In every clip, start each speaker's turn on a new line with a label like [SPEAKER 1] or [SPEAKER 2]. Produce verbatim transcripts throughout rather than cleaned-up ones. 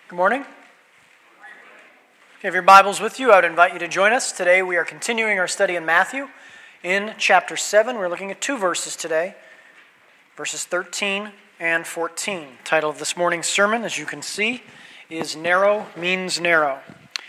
[SPEAKER 1] Good morning. If you have your Bibles with you, I would invite you to join us. Today we are continuing our study in Matthew in chapter seven. We're looking at two verses today, verses thirteen and fourteen. The title of this morning's sermon, as you can see, is Narrow Means Narrow.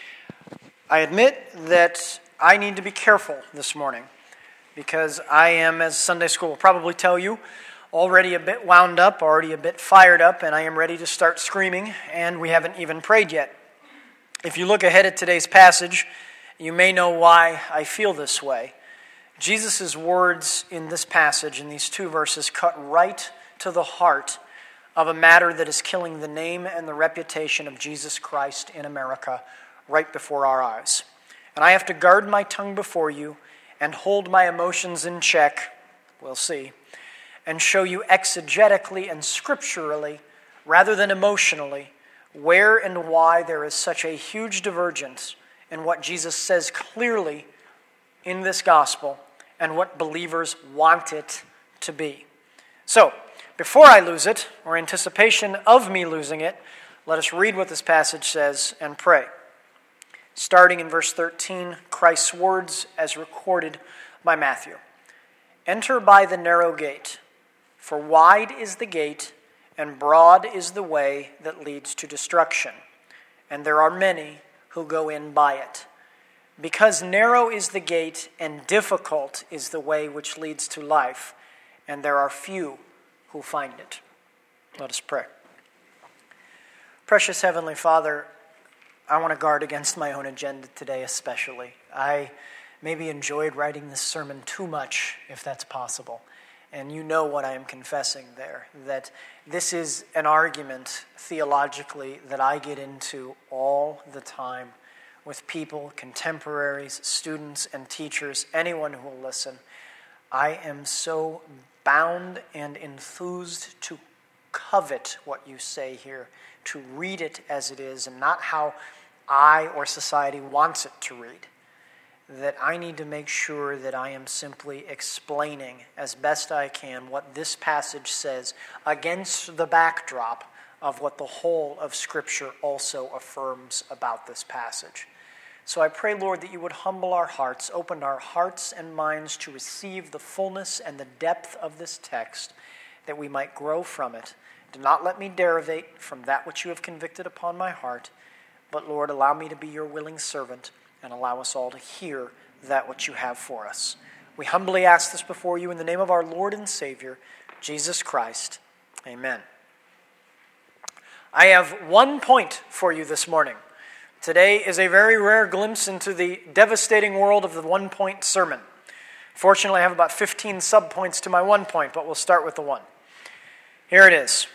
[SPEAKER 1] I admit that I need to be careful this morning because I am, as Sunday school will probably tell you, already a bit wound up, already a bit fired up, and I am ready to start screaming, and we haven't even prayed yet. If you look ahead at today's passage, you may know why I feel this way. Jesus' words in this passage, in these two verses, cut right to the heart of a matter that is killing the name and the reputation of Jesus Christ in America right before our eyes. And I have to guard my tongue before you and hold my emotions in check, we'll see, and show you exegetically and scripturally, rather than emotionally, where and why there is such a huge divergence in what Jesus says clearly in this gospel and what believers want it to be. So, before I lose it, or anticipation of me losing it, let us read what this passage says and pray. Starting in verse thirteen, Christ's words as recorded by Matthew. Enter by the narrow gate. For wide is the gate, and broad is the way that leads to destruction, and there are many who go in by it. Because narrow is the gate, and difficult is the way which leads to life, and there are few who find it. Let us pray. Precious Heavenly Father, I want to guard against my own agenda today especially. I maybe enjoyed writing this sermon too much, if that's possible. And you know what I am confessing there, that this is an argument theologically that I get into all the time with people, contemporaries, students, and teachers, anyone who will listen. I am so bound and enthused to covet what you say here, to read it as it is, and not how I or society wants it to read. That I need to make sure that I am simply explaining as best I can what this passage says against the backdrop of what the whole of Scripture also affirms about this passage. So I pray, Lord, that you would humble our hearts, open our hearts and minds to receive the fullness and the depth of this text, that we might grow from it. Do not let me derivate from that which you have convicted upon my heart, but, Lord, allow me to be your willing servant and allow us all to hear that which you have for us. We humbly ask this before you in the name of our Lord and Savior, Jesus Christ. Amen. I have one point for you this morning. Today is a very rare glimpse into the devastating world of the one-point sermon. Fortunately, I have about fifteen subpoints to my one point, but we'll start with the one. Here it is.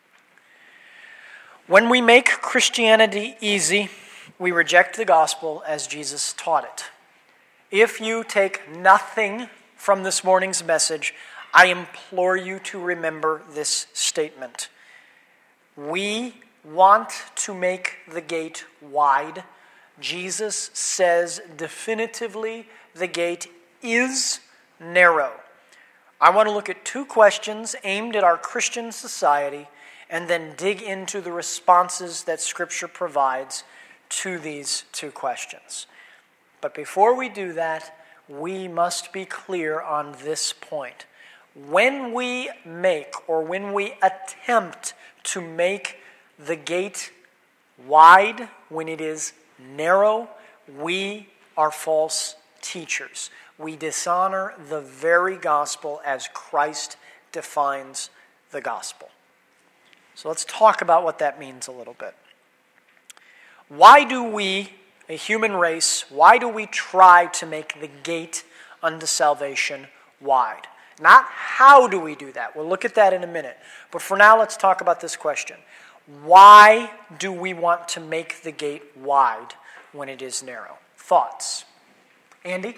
[SPEAKER 1] When we make Christianity easy, we reject the gospel as Jesus taught it. If you take nothing from this morning's message, I implore you to remember this statement. We want to make the gate wide. Jesus says definitively the gate is narrow. I want to look at two questions aimed at our Christian society and then dig into the responses that Scripture provides to these two questions. But before we do that, we must be clear on this point. When we make, or when we attempt to make the gate wide, when it is narrow, we are false teachers. We dishonor the very gospel as Christ defines the gospel. So let's talk about what that means a little bit. Why do we, a human race, why do we try to make the gate unto salvation wide? Not how do we do that. We'll look at that in a minute. But for now, let's talk about this question. Why do we want to make the gate wide when it is narrow? Thoughts? Andy?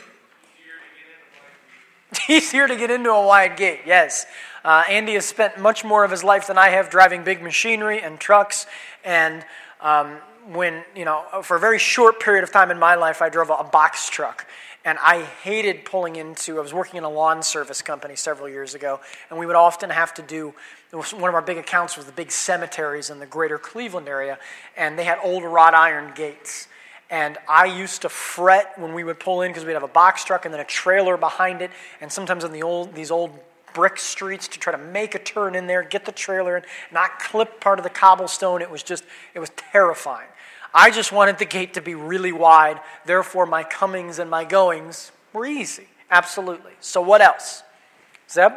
[SPEAKER 1] Easier to get into a wide gate, yes. Uh, Andy has spent much more of his life than I have driving big machinery and trucks, and um, when, you know, for a very short period of time in my life, I drove a, a box truck. And I hated pulling into, I was working in a lawn service company several years ago, and we would often have to do, one of our big accounts was the big cemeteries in the greater Cleveland area, and they had old wrought iron gates. And I used to fret when we would pull in because we'd have a box truck and then a trailer behind it, and sometimes on the old these old brick streets to try to make a turn in there, get the trailer in, not clip part of the cobblestone. It was just, it was terrifying. I just wanted the gate to be really wide, therefore my comings and my goings were easy. Absolutely. So what else? Zeb?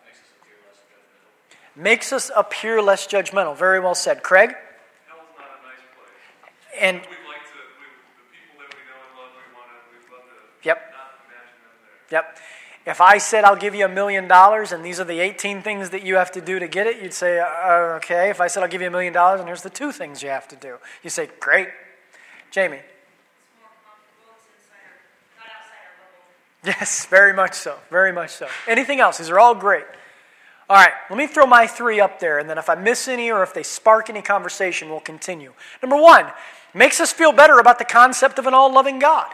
[SPEAKER 1] Makes us appear less judgmental. Very well said. Craig?
[SPEAKER 2] Hell's not a nice place.
[SPEAKER 1] And
[SPEAKER 2] we'd like to, we, the people that we know and love, we want to, we'd love to
[SPEAKER 1] Yep.
[SPEAKER 2] not imagine them there.
[SPEAKER 1] Yep. If I said I'll give you a million dollars and these are the eighteen things that you have to do to get it, you'd say, uh, okay. If I said I'll give you a million dollars and here's the two things you have to do, you say, great. Jamie?
[SPEAKER 3] It's more comfortable. It's inside our, not outside our bubble.
[SPEAKER 1] Yes, very much so. Very much so. Anything else? These are all great. All right, let me throw my three up there, and then if I miss any or if they spark any conversation, we'll continue. Number one, makes us feel better about the concept of an all-loving God.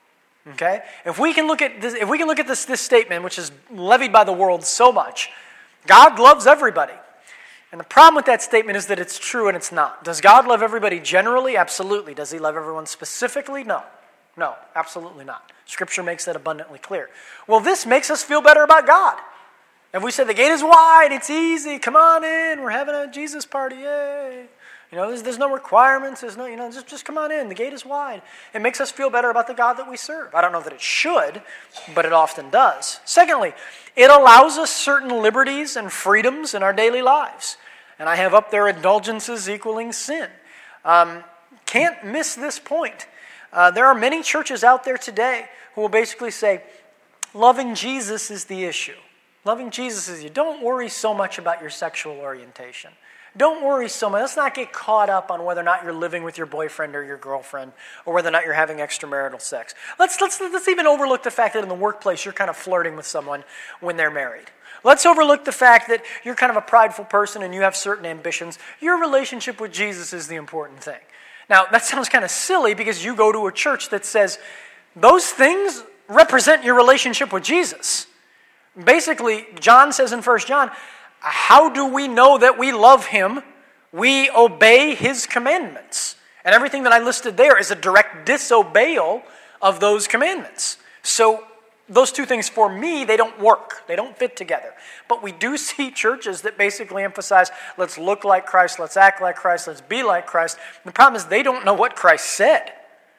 [SPEAKER 1] Okay? If we can look at this, if we can look at this, this statement, which is levied by the world so much, God loves everybody. And the problem with that statement is that it's true and it's not. Does God love everybody generally? Absolutely. Does he love everyone specifically? No. No, absolutely not. Scripture makes that abundantly clear. Well, this makes us feel better about God. If we say the gate is wide, it's easy, come on in, we're having a Jesus party, yay. You know, there's, there's no requirements, there's no, you know, just, just come on in, the gate is wide. It makes us feel better about the God that we serve. I don't know that it should, but it often does. Secondly, it allows us certain liberties and freedoms in our daily lives. And I have up there indulgences equaling sin. Um, can't miss this point. Uh, there are many churches out there today who will basically say, loving Jesus is the issue. Loving Jesus is you. Don't worry so much about your sexual orientation. Don't worry so much. Let's not get caught up on whether or not you're living with your boyfriend or your girlfriend or whether or not you're having extramarital sex. Let's, let's, let's even overlook the fact that in the workplace you're kind of flirting with someone when they're married. Let's overlook the fact that you're kind of a prideful person and you have certain ambitions. Your relationship with Jesus is the important thing. Now, that sounds kind of silly because you go to a church that says those things represent your relationship with Jesus. Basically, John says in First John, how do we know that we love him? We obey his commandments. And everything that I listed there is a direct disobeyal of those commandments. So those two things for me, they don't work. They don't fit together. But we do see churches that basically emphasize, let's look like Christ, let's act like Christ, let's be like Christ. The problem is they don't know what Christ said.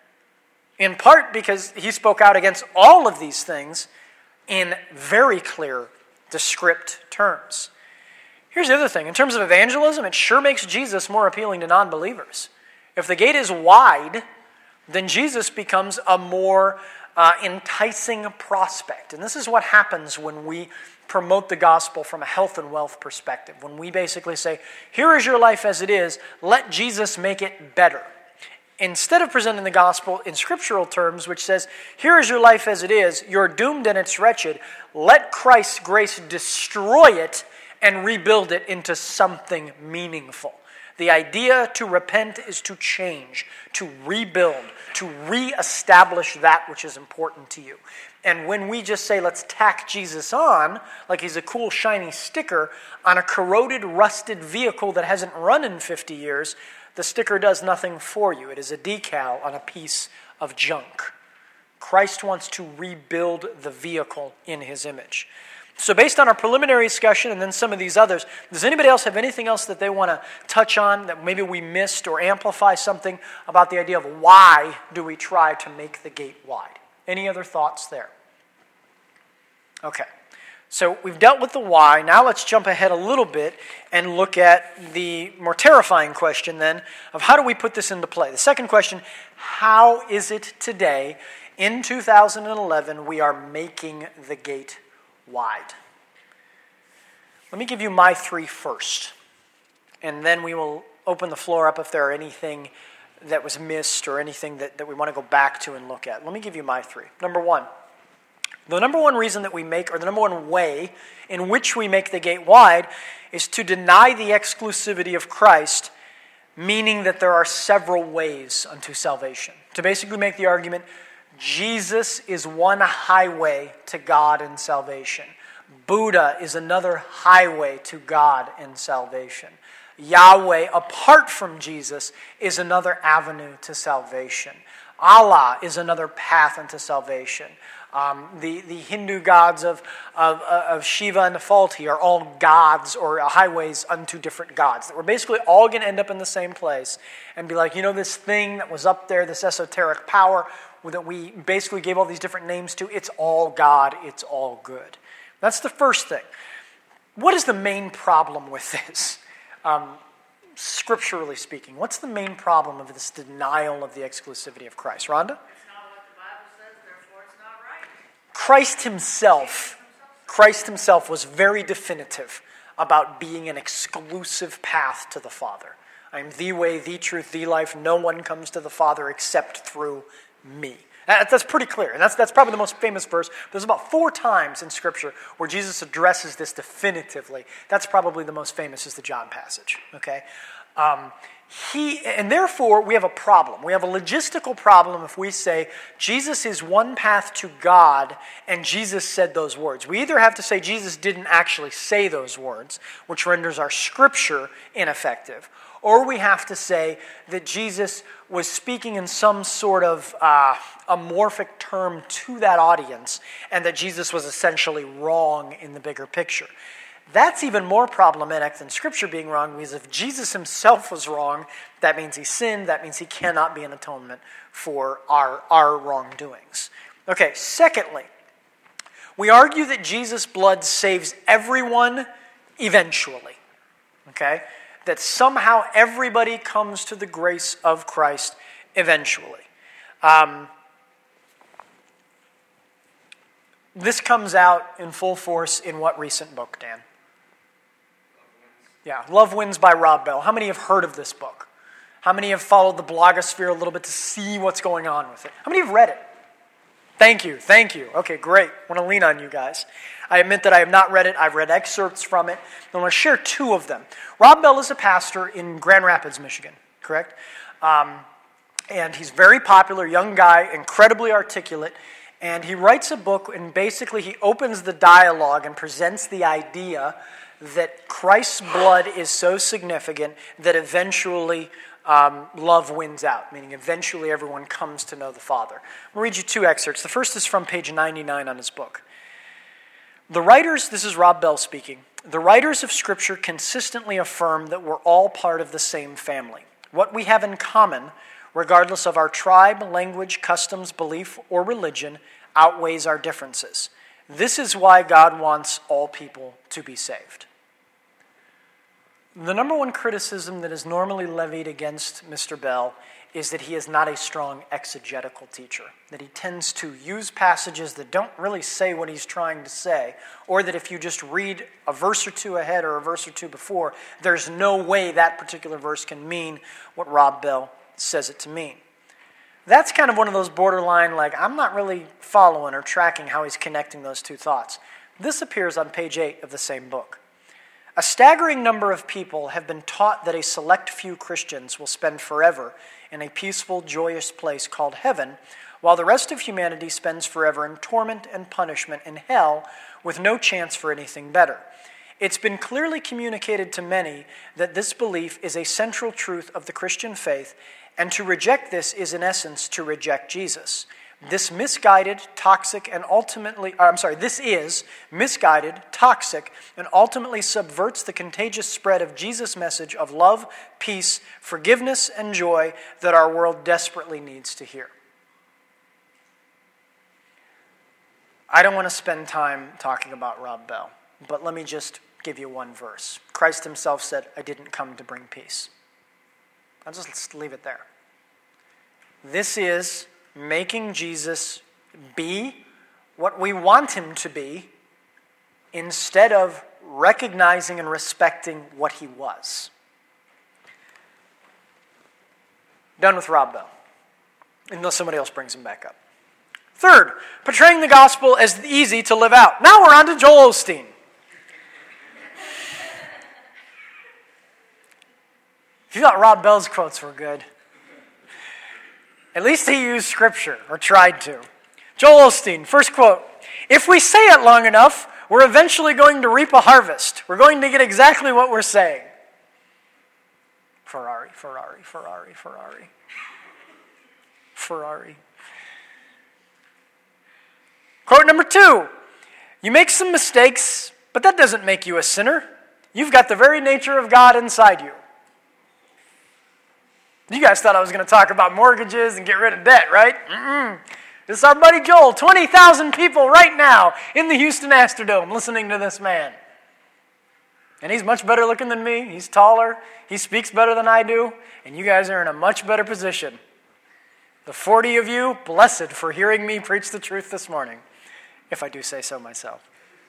[SPEAKER 1] In part because he spoke out against all of these things in very clear, descript terms. Here's the other thing. In terms of evangelism, it sure makes Jesus more appealing to non-believers. If the gate is wide, then Jesus becomes a more uh, enticing prospect. And this is what happens when we promote the gospel from a health and wealth perspective. When we basically say, here is your life as it is, let Jesus make it better. Instead of presenting the gospel in scriptural terms, which says, here is your life as it is, you're doomed and it's wretched, let Christ's grace destroy it and rebuild it into something meaningful. The idea to repent is to change, to rebuild, to reestablish that which is important to you. And when we just say, let's tack Jesus on, like he's a cool shiny sticker on a corroded, rusted vehicle that hasn't run in fifty years, the sticker does nothing for you. It is a decal on a piece of junk. Christ wants to rebuild the vehicle in his image. So based on our preliminary discussion and then some of these others, does anybody else have anything else that they want to touch on that maybe we missed or amplify something about the idea of why do we try to make the gate wide? Any other thoughts there? Okay. So we've dealt with the why. Now let's jump ahead a little bit and look at the more terrifying question then of how do we put this into play? The second question, how is it today in two thousand eleven we are making the gate wide? Let me give you my three first, and then we will open the floor up if there are anything that was missed or anything that, that we want to go back to and look at. Let me give you my three. Number one, the number one reason that we make, or the number one way in which we make the gate wide is to deny the exclusivity of Christ, meaning that there are several ways unto salvation. To basically make the argument, Jesus is one highway to God and salvation. Buddha is another highway to God and salvation. Yahweh, apart from Jesus, is another avenue to salvation. Allah is another path unto salvation. Um, the, the Hindu gods of, of, of Shiva and Nefalti are all gods or highways unto different gods. That we're basically all going to end up in the same place and be like, you know, this thing that was up there, this esoteric power that we basically gave all these different names to, it's all God, it's all good. That's the first thing. What is the main problem with this? Um, scripturally speaking, what's the main problem of this denial of the exclusivity of Christ? Rhonda?
[SPEAKER 3] It's not what the Bible says, therefore it's not right.
[SPEAKER 1] Christ himself, Christ himself was very definitive about being an exclusive path to the Father. I am the way, the truth, the life. No one comes to the Father except through me. That's pretty clear. And that's, that's probably the most famous verse. There's about four times in Scripture where Jesus addresses this definitively. That's probably the most famous is the John passage. Okay? Um, he, and therefore, we have a problem. We have a logistical problem if we say Jesus is one path to God and Jesus said those words. We either have to say Jesus didn't actually say those words, which renders our Scripture ineffective, or we have to say that Jesus was speaking in some sort of uh, amorphic term to that audience and that Jesus was essentially wrong in the bigger picture. That's even more problematic than Scripture being wrong, because if Jesus himself was wrong, that means he sinned, that means he cannot be an atonement for our, our wrongdoings. Okay, secondly, we argue that Jesus' blood saves everyone eventually. Okay? That somehow everybody comes to the grace of Christ eventually. Um, this comes out in full force in what recent book, Dan? Yeah, Love Wins by Rob Bell. How many have heard of this book? How many have followed the blogosphere a little bit to see what's going on with it? How many have read it? Thank you, thank you. Okay, great. I want to lean on you guys. I admit that I have not read it. I've read excerpts from it. I want to share two of them. Rob Bell is a pastor in Grand Rapids, Michigan, correct? Um, and he's very popular, young guy, incredibly articulate. And he writes a book, and basically he opens the dialogue and presents the idea that Christ's blood is so significant that eventually um, love wins out, meaning eventually everyone comes to know the Father. I'll read you two excerpts. The first is from page ninety-nine on his book. The writers, this is Rob Bell speaking, the writers of Scripture consistently affirm that we're all part of the same family. What we have in common, regardless of our tribe, language, customs, belief, or religion, outweighs our differences. This is why God wants all people to be saved. The number one criticism that is normally levied against Mister Bell is that he is not a strong exegetical teacher, that he tends to use passages that don't really say what he's trying to say, or that if you just read a verse or two ahead or a verse or two before, there's no way that particular verse can mean what Rob Bell says it to mean. That's kind of one of those borderline, like, I'm not really following or tracking how he's connecting those two thoughts. This appears on page eight of the same book. A staggering number of people have been taught that a select few Christians will spend forever in a peaceful, joyous place called heaven, while the rest of humanity spends forever in torment and punishment in hell with no chance for anything better. It's been clearly communicated to many that this belief is a central truth of the Christian faith, and to reject this is in essence to reject Jesus. This misguided, toxic, and ultimately, I'm sorry, this is misguided, toxic, and ultimately subverts the contagious spread of Jesus' message of love, peace, forgiveness, and joy that our world desperately needs to hear. I don't want to spend time talking about Rob Bell, but let me just give you one verse. Christ himself said, I didn't come to bring peace. I'll just leave it there. This is making Jesus be what we want him to be instead of recognizing and respecting what he was. Done with Rob Bell, unless somebody else brings him back up. Third, portraying the gospel as easy to live out. Now we're on to Joel Osteen. If you thought Rob Bell's quotes were good, At least he used Scripture, or tried to. Joel Osteen, first quote, "If we say it long enough, we're eventually going to reap a harvest. We're going to get exactly what we're saying." Ferrari, Ferrari, Ferrari, Ferrari. Ferrari. Quote number two, "You make some mistakes, but that doesn't make you a sinner. You've got the very nature of God inside you." You guys thought I was going to talk about mortgages and get rid of debt, right? Mm-mm. This is our buddy Joel. twenty thousand people right now in the Houston Astrodome listening to this man. And he's much better looking than me. He's taller. He speaks better than I do. And you guys are in a much better position. The forty of you, blessed for hearing me preach the truth this morning, if I do say so myself.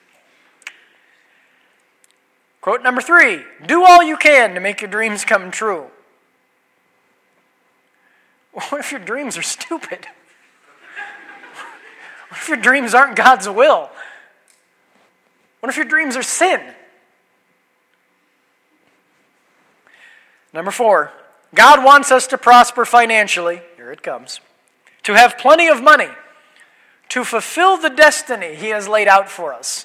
[SPEAKER 1] Quote number three, "Do all you can to make your dreams come true." What if your dreams are stupid? What if your dreams aren't God's will? What if your dreams are sin? Number four, God wants us to prosper financially, here it comes, to have plenty of money, to fulfill the destiny He has laid out for us.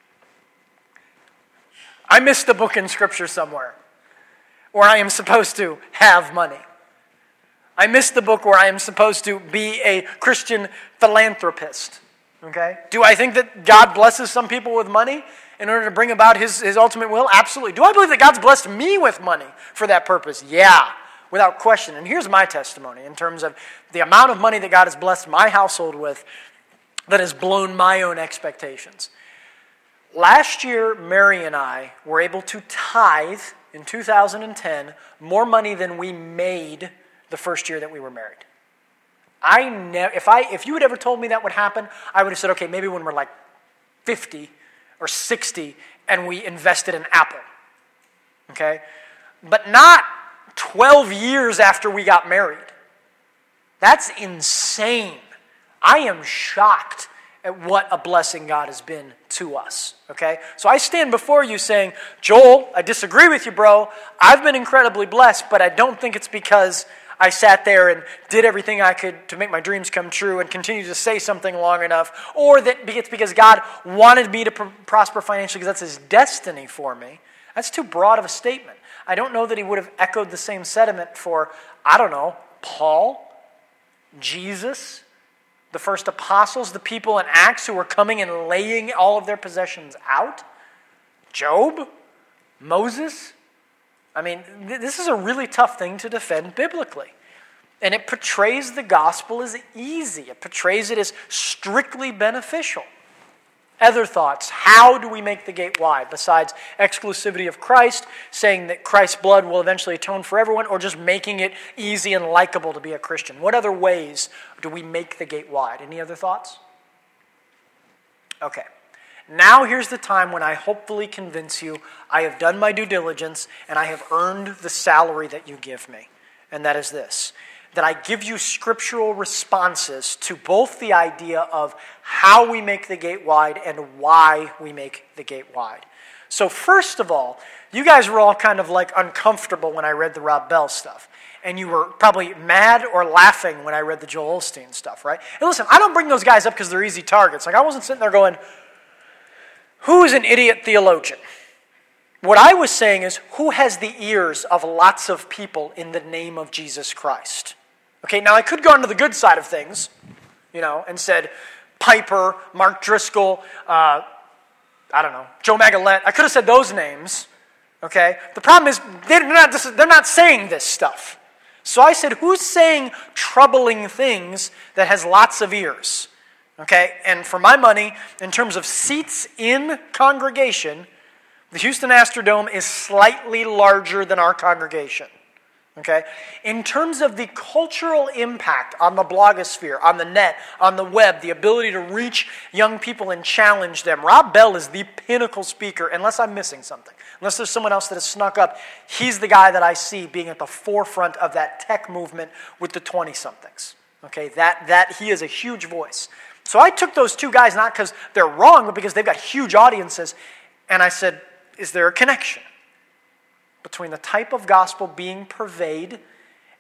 [SPEAKER 1] I missed a book in Scripture somewhere where I am supposed to have money. I missed the book where I am supposed to be a Christian philanthropist. Okay? Do I think that God blesses some people with money in order to bring about His, his ultimate will? Absolutely. Do I believe that God's blessed me with money for that purpose? Yeah, without question. And here's my testimony in terms of the amount of money that God has blessed my household with that has blown my own expectations. Last year, Mary and I were able to tithe in two thousand ten more money than we made the first year that we were married. I never, if I, if you had ever told me that would happen, I would have said, okay, maybe when we're like fifty or sixty and we invested in Apple. Okay? But not twelve years after we got married. That's insane. I am shocked at what a blessing God has been to us. Okay? So I stand before you saying, Joel, I disagree with you, bro. I've been incredibly blessed, but I don't think it's because I sat there and did everything I could to make my dreams come true and continue to say something long enough, or that it's because God wanted me to pr- prosper financially because that's His destiny for me. That's too broad of a statement. I don't know that He would have echoed the same sentiment for, I don't know, Paul, Jesus, the first apostles, the people in Acts who were coming and laying all of their possessions out, Job, Moses. I mean, th- this is a really tough thing to defend biblically. And it portrays the gospel as easy. It portrays it as strictly beneficial. Other thoughts, how do we make the gate wide? Besides exclusivity of Christ, saying that Christ's blood will eventually atone for everyone, or just making it easy and likable to be a Christian? What other ways do we make the gate wide? Any other thoughts? Okay. Now here's the time when I hopefully convince you I have done my due diligence and I have earned the salary that you give me. And that is this, that I give you scriptural responses to both the idea of how we make the gate wide and why we make the gate wide. So first of all, you guys were all kind of like uncomfortable when I read the Rob Bell stuff. And you were probably mad or laughing when I read the Joel Osteen stuff, right? And listen, I don't bring those guys up because they're easy targets. Like I wasn't sitting there going, who is an idiot theologian? What I was saying is, who has the ears of lots of people in the name of Jesus Christ? Okay, now I could go onto the good side of things, you know, and said Piper, Mark Driscoll, uh, I don't know, Joe Magalette. I could have said those names, okay? The problem is, they're not, they're not saying this stuff. So I said, who's saying troubling things that has lots of ears? Okay, and for my money, in terms of seats in congregation, the Houston Astrodome is slightly larger than our congregation. Okay, in terms of the cultural impact on the blogosphere, on the net, on the web, the ability to reach young people and challenge them, Rob Bell is the pinnacle speaker, unless I'm missing something. Unless there's someone else that has snuck up, he's the guy that I see being at the forefront of that tech movement with the twenty-somethings. Okay, that that he is a huge voice. So I took those two guys not because they're wrong, but because they've got huge audiences. And I said, is there a connection between the type of gospel being purveyed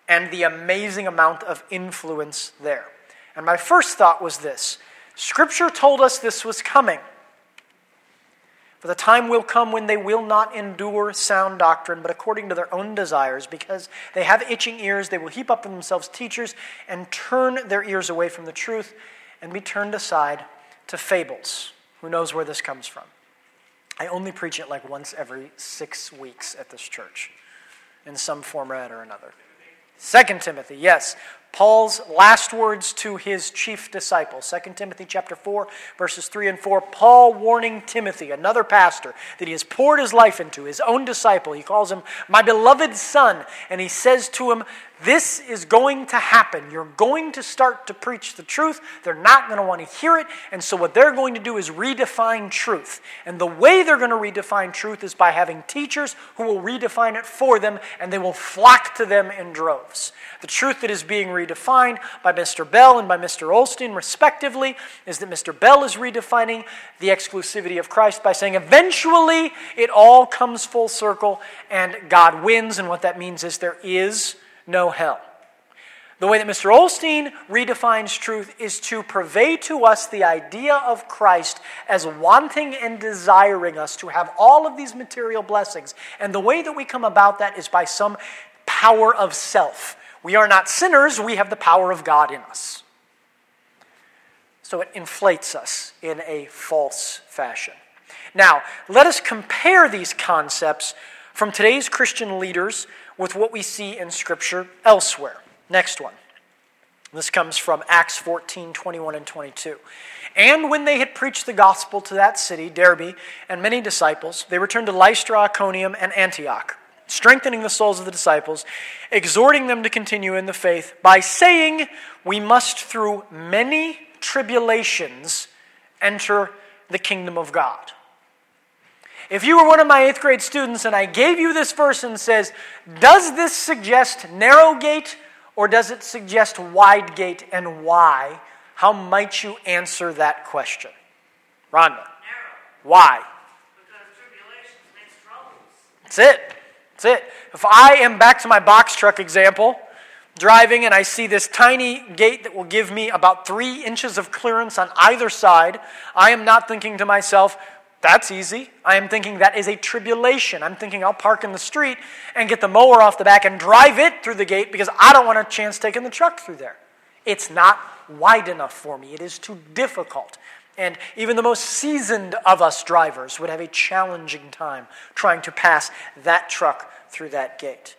[SPEAKER 1] and the amazing amount of influence there. And my first thought was this: Scripture told us this was coming. For the time will come when they will not endure sound doctrine, but according to their own desires, because they have itching ears, they will heap up for themselves teachers and turn their ears away from the truth and be turned aside to fables. Who knows where this comes from? I only preach it like once every six weeks at this church, in some format or another. Second Timothy, yes. Paul's last words to his chief disciple. Second Timothy chapter four, verses three and four. Paul warning Timothy, another pastor, that he has poured his life into, his own disciple. He calls him my beloved son. And he says to him, this is going to happen. You're going to start to preach the truth. They're not going to want to hear it. And so what they're going to do is redefine truth. And the way they're going to redefine truth is by having teachers who will redefine it for them, and they will flock to them in droves. The truth that is being redefined by Mister Bell and by Mister Olstein, respectively, is that Mister Bell is redefining the exclusivity of Christ by saying eventually it all comes full circle and God wins, and what that means is there is no hell. The way that Mister Olstein redefines truth is to purvey to us the idea of Christ as wanting and desiring us to have all of these material blessings. And the way that we come about that is by some power of self. We are not sinners, we have the power of God in us. So it inflates us in a false fashion. Now, let us compare these concepts from today's Christian leaders with what we see in Scripture elsewhere. Next one. This comes from Acts fourteen, twenty-one and twenty-two. And when they had preached the gospel to that city, Derbe, and many disciples, they returned to Lystra, Iconium, and Antioch, strengthening the souls of the disciples, exhorting them to continue in the faith by saying, we must through many tribulations enter the kingdom of God. If you were one of my eighth grade students and I gave you this verse and says, does this suggest narrow gate or does it suggest wide gate, and why? How might you answer that question? Rhonda.
[SPEAKER 3] Narrow.
[SPEAKER 1] Why?
[SPEAKER 3] Because tribulations makes troubles.
[SPEAKER 1] That's it. That's it. If I am back to my box truck example, driving and I see this tiny gate that will give me about three inches of clearance on either side, I am not thinking to myself, that's easy. I am thinking that is a tribulation. I'm thinking I'll park in the street and get the mower off the back and drive it through the gate because I don't want a chance taking the truck through there. It's not wide enough for me. It is too difficult. And even the most seasoned of us drivers would have a challenging time trying to pass that truck through that gate.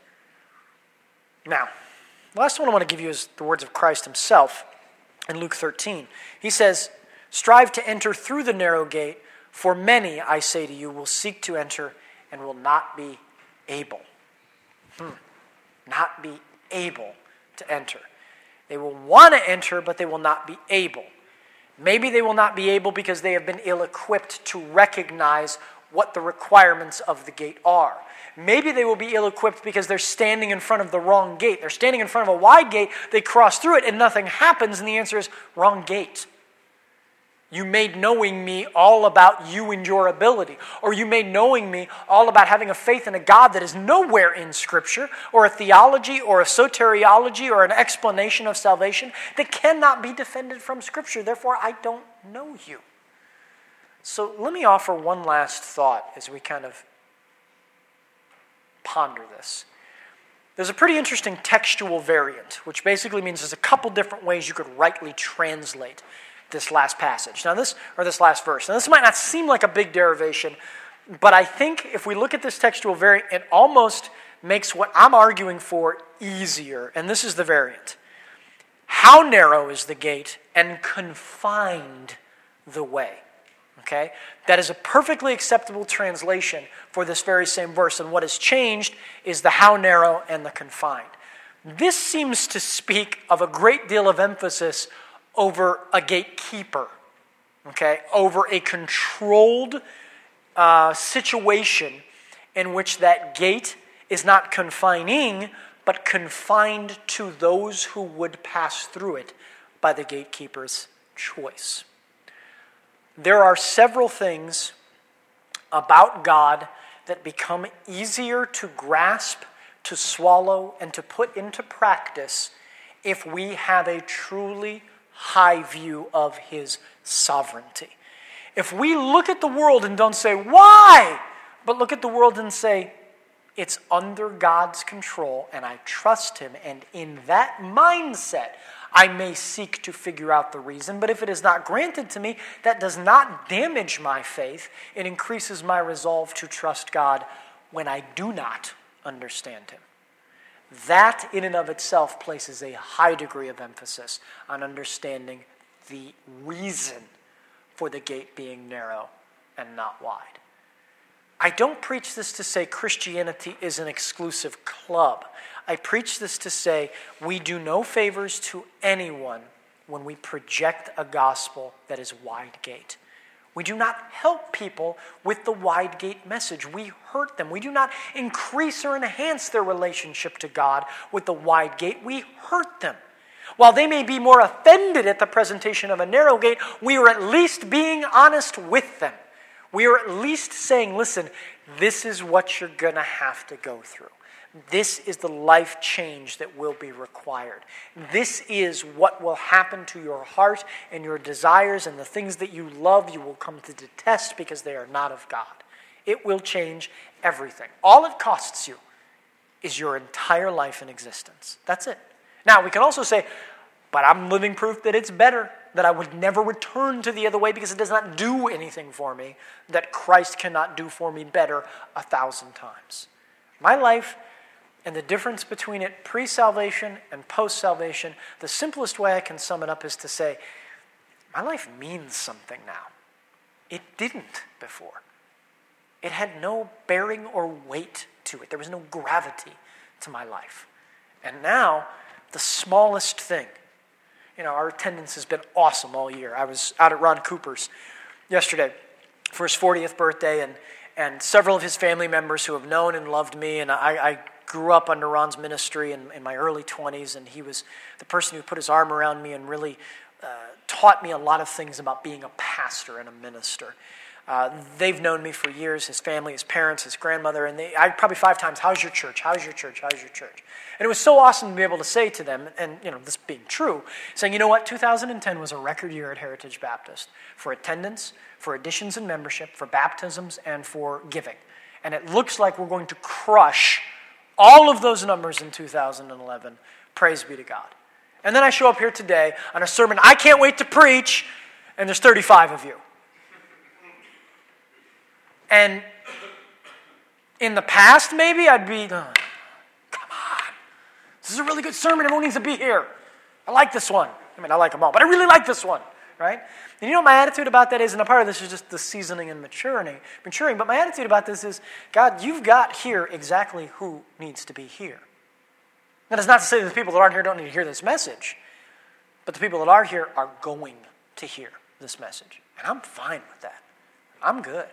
[SPEAKER 1] Now, the last one I want to give you is the words of Christ himself in Luke thirteen. He says, strive to enter through the narrow gate, for many, I say to you, will seek to enter and will not be able. Hmm. Not be able to enter. They will want to enter, but they will not be able. Maybe they will not be able because they have been ill-equipped to recognize what the requirements of the gate are. Maybe they will be ill-equipped because they're standing in front of the wrong gate. They're standing in front of a wide gate, they cross through it, and nothing happens, and the answer is, wrong gate. You made knowing me all about you and your ability. Or you made knowing me all about having a faith in a God that is nowhere in Scripture, or a theology, or a soteriology, or an explanation of salvation that cannot be defended from Scripture. Therefore, I don't know you. So let me offer one last thought as we kind of ponder this. There's a pretty interesting textual variant, which basically means there's a couple different ways you could rightly translate this last passage. Now this, or this last verse. Now this might not seem like a big derivation, but I think if we look at this textual variant, it almost makes what I'm arguing for easier. And this is the variant. How narrow is the gate and confined the way? Okay? That is a perfectly acceptable translation for this very same verse. And what has changed is the how narrow and the confined. This seems to speak of a great deal of emphasis over a gatekeeper, okay, over a controlled uh, situation in which that gate is not confining, but confined to those who would pass through it by the gatekeeper's choice. There are several things about God that become easier to grasp, to swallow and to put into practice if we have a truly high view of his sovereignty. If we look at the world and don't say, why? But look at the world and say, it's under God's control and I trust him. And in that mindset, I may seek to figure out the reason. But if it is not granted to me, that does not damage my faith. It increases my resolve to trust God when I do not understand him. That in and of itself places a high degree of emphasis on understanding the reason for the gate being narrow and not wide. I don't preach this to say Christianity is an exclusive club. I preach this to say we do no favors to anyone when we project a gospel that is wide gate. We do not help people with the wide gate message. We hurt them. We do not increase or enhance their relationship to God with the wide gate. We hurt them. While they may be more offended at the presentation of a narrow gate, we are at least being honest with them. We are at least saying, listen, this is what you're going to have to go through. This is the life change that will be required. This is what will happen to your heart and your desires, and the things that you love you will come to detest because they are not of God. It will change everything. All it costs you is your entire life and existence. That's it. Now, we can also say, but I'm living proof that it's better, that I would never return to the other way because it does not do anything for me that Christ cannot do for me better a thousand times. My life and the difference between it pre-salvation and post-salvation, the simplest way I can sum it up is to say, my life means something now. It didn't before. It had no bearing or weight to it. There was no gravity to my life. And now, the smallest thing. You know, our attendance has been awesome all year. I was out at Ron Cooper's yesterday for his fortieth birthday, and, and several of his family members who have known and loved me, and I, I grew up under Ron's ministry in, in my early twenties, and he was the person who put his arm around me and really uh, taught me a lot of things about being a pastor and a minister. Uh, they've known me for years, his family, his parents, his grandmother, and they, I probably five times, how's your church, how's your church, how's your church? And it was so awesome to be able to say to them, and you know, this being true, saying, you know what, two thousand ten was a record year at Heritage Baptist for attendance, for additions and membership, for baptisms, and for giving. And it looks like we're going to crush all of those numbers in two thousand eleven. Praise be to God. And then I show up here today on a sermon I can't wait to preach, and there's thirty-five of you. And in the past, maybe, I'd be, oh, come on. This is a really good sermon. Everyone needs to be here. I like this one. I mean, I like them all, but I really like this one, right? And you know what my attitude about that is, and a part of this is just the seasoning and maturing, maturing, but my attitude about this is, God, you've got here exactly who needs to be here. That is not to say that the people that aren't here don't need to hear this message, but the people that are here are going to hear this message. And I'm fine with that. I'm good.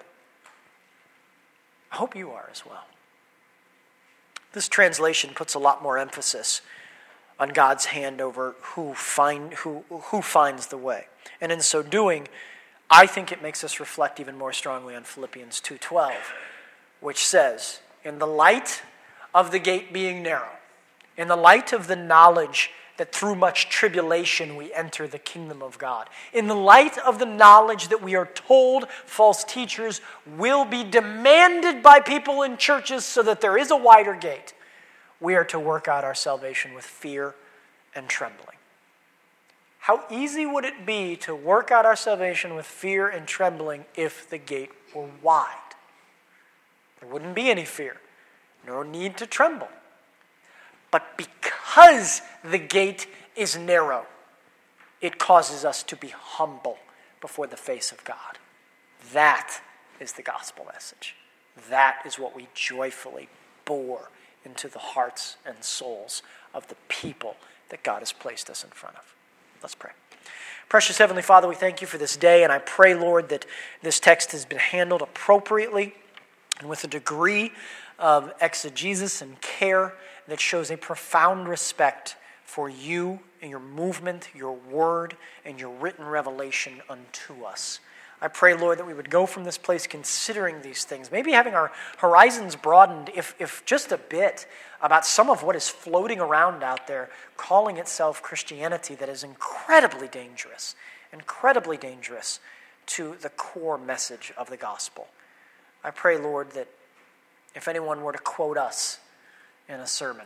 [SPEAKER 1] I hope you are as well. This translation puts a lot more emphasis on God's hand over who find who who finds the way. And in so doing, I think it makes us reflect even more strongly on Philippians two twelve, which says, in the light of the gate being narrow, in the light of the knowledge that through much tribulation we enter the kingdom of God, in the light of the knowledge that we are told false teachers will be demanded by people in churches so that there is a wider gate, we are to work out our salvation with fear and trembling. How easy would it be to work out our salvation with fear and trembling if the gate were wide? There wouldn't be any fear, no need to tremble. But because the gate is narrow, it causes us to be humble before the face of God. That is the gospel message. That is what we joyfully bore into the hearts and souls of the people that God has placed us in front of. Let's pray. Precious Heavenly Father, we thank you for this day, and I pray, Lord, that this text has been handled appropriately and with a degree of exegesis and care that shows a profound respect for you and your movement, your word, and your written revelation unto us. I pray, Lord, that we would go from this place considering these things, maybe having our horizons broadened, if, if just a bit, about some of what is floating around out there, calling itself Christianity, that is incredibly dangerous, incredibly dangerous to the core message of the gospel. I pray, Lord, that if anyone were to quote us in a sermon,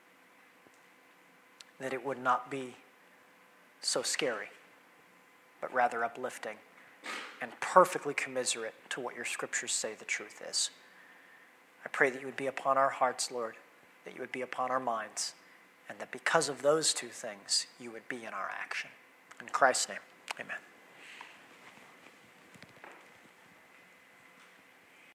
[SPEAKER 1] that it would not be so scary, but rather uplifting and perfectly commiserate to what your scriptures say the truth is. I pray that you would be upon our hearts, Lord, that you would be upon our minds, and that because of those two things, you would be in our action. In Christ's name, amen.